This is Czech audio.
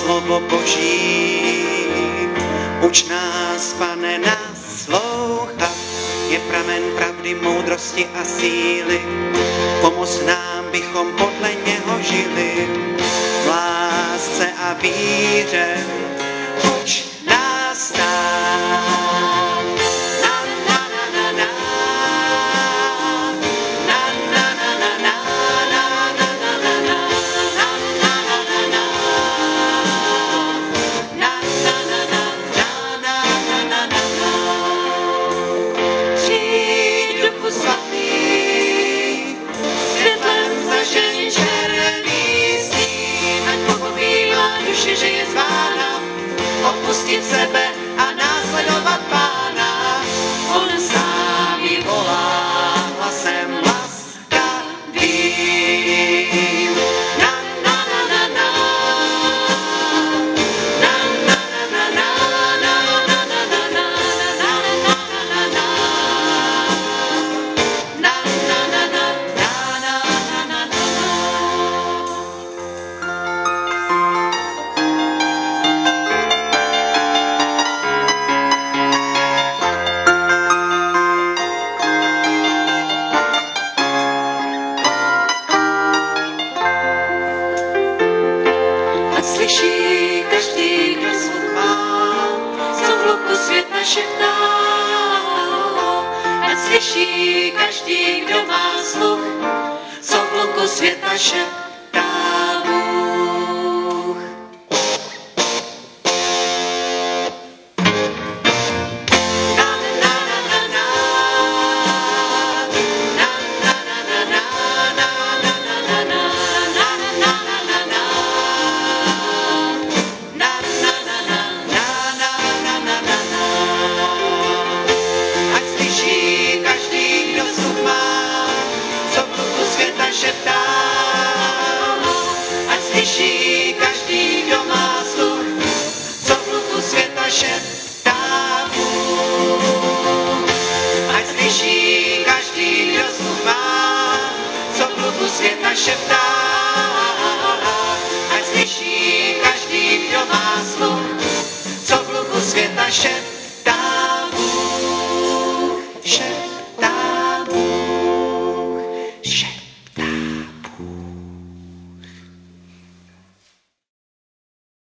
slovo Boží. Uč nás, Pane, naslouchat, je pramen pravdy, moudrosti a síly. Pomoz nám, bychom podle něho žili, v lásce a víře. Uč nás stát. Na, na, na, na, na. Na, na, na, na, na. Na, na, na, na, na. Na, na, na, na, na. Na, na, na, na. Na, na, na, na, na. Přijď, Duchu Svatý, světlem zažeň černý stín, ať pochopívá duše, že je zvána opustit sebe a následovat Pána. On sám ji volá hlasem laskavým. Na, na, na, na, na. Na, na, na, na, na. Na, na, na, na, na. Na, na, na, na, na. Na, na, na, na. Na, na, na, na, ať slyší každý, kdo zvuk má, co v hluku světa šeptá. Ať slyší každý, kdo má sluch, co v hluku světa šeptá Bůh. Na, na, na, na, na. Na, na, na, na, na. Na, na, na, na, na. Na, na, na, na, na. Na, na, na, na. Na, na, na, na, na. Ať slyší každý, kdo sluch má, co v hluku světa šeptá. Ať slyší každý, kdo má sluch, co v hluku světa šeptá Bůh. Ať slyší každý, kdo sluch má, co v hluku světa šeptá. Ať slyší každý, kdo má sluch, co v hluku světa šeptá.